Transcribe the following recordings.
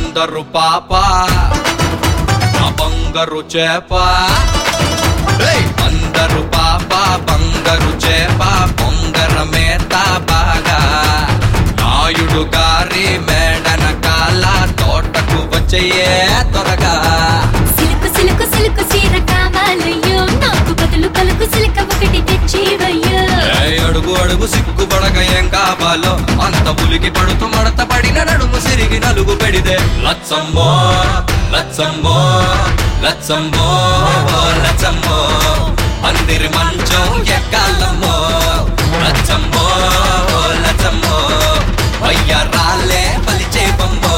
బందరు పాప బంగారు చేప బందరు పాప బంగారు చేప బొంగర మేత బాగా నాయుడు గారి మేడన కాల తోటకు వచ్చేయే త్వరగా సిలుకు సిలుకు సిలుకు చీర కావాలయ్యో నాకు బదులు పలుకు సిలుక ఒకటి తెచ్చివయ్యో అడుగు అడుగు సిగ్గుపడక ఏం కావాలో అంత పులికి పడుతూ మడత పడిన నడుము సిరిగి నలుగు పెడితే లచ్చమ్మో లచ్చమ్మో లచ్చమ్మో లచ్చమ్మో పందిరి మంచం ఎక్కాలమ్మో లచ్చమ్మో లచ్చమ్మో వయ్యారాలే పలిచే బొమ్మో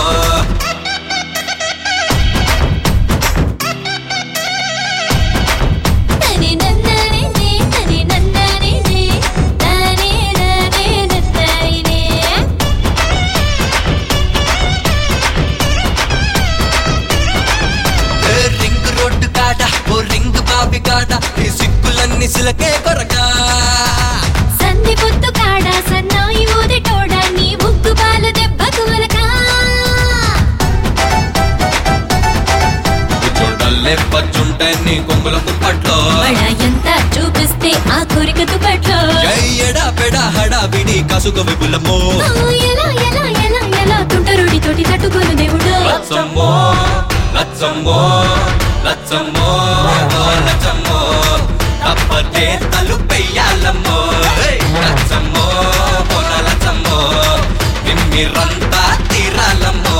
ఈ సిక్కులన్నీ సిలకే కొరగా సంధి పొత్తు కాడ సన్నాయి ఊదిటోడా నీ ముగ్గు పాల దెబ్బకు వలకా చూడల్లే పచ్చుంటే నీ కొమ్ముల దుప్పట్లో ఎంత చూపిస్తే ఆ కోరిక దుప్పట్లో ఎడా పెడా హడా విడి కసుక విపులమో ఎలా ఎలా ఎలా ఎలా తుంటరుడి తోటి తట్టుకోను దేవుడు లచ్చమ్మో లచ్చమ్మో లచ్చమ్మో లచ్చమ్మో తప్పతే తలుపెయ్యాలమ్మో లచ్చమ్మో లచ్చమ్మో నిమ్మిరంతా తీరాలమ్మో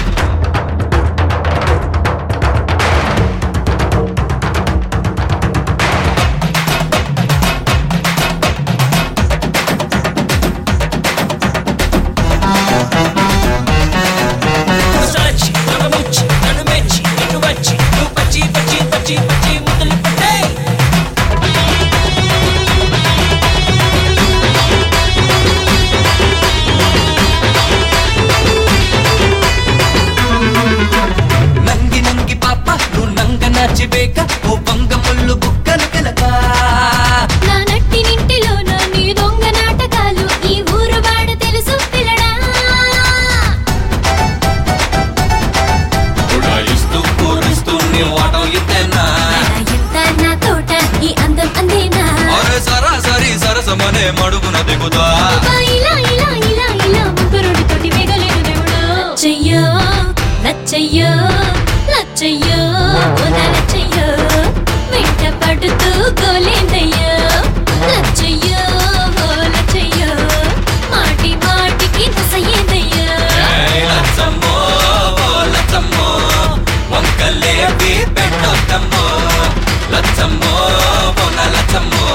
ఓ బంగ ముళ్ళు బుక్కలు కెలక నా నట్టి నింటిలోన నీ దొంగ నాటకాలు ఈ ఊరు వాడ తెలుసు పిల్లడా ఉడాయిస్తూ పూరిస్తూ నీ వాటం ఇత్తేనా ఎంత నా తోట ఈ అందం అందేనా అరే సరాసరి సరసమనే మడుగున దిగుతా ఇలా ఇలా ఇలా ఇలా ముగ్గురుడి తోటి వేగలేను దేవుడు చెయ్యో లచ్చయ్యో లచ్చయ్యో లచ్చయ్యో వెంట పడుతూ గోలేందయ్యో లచ్చయ్యో లచ్చయ్యో మాటి మాటికి నసయ్యేదయ్యో లచ్చమ్మో లచ్చమ్మో వంకలేవి పెట్టొద్దమ్మో లచ్చమ్మో లచ్చమ్మో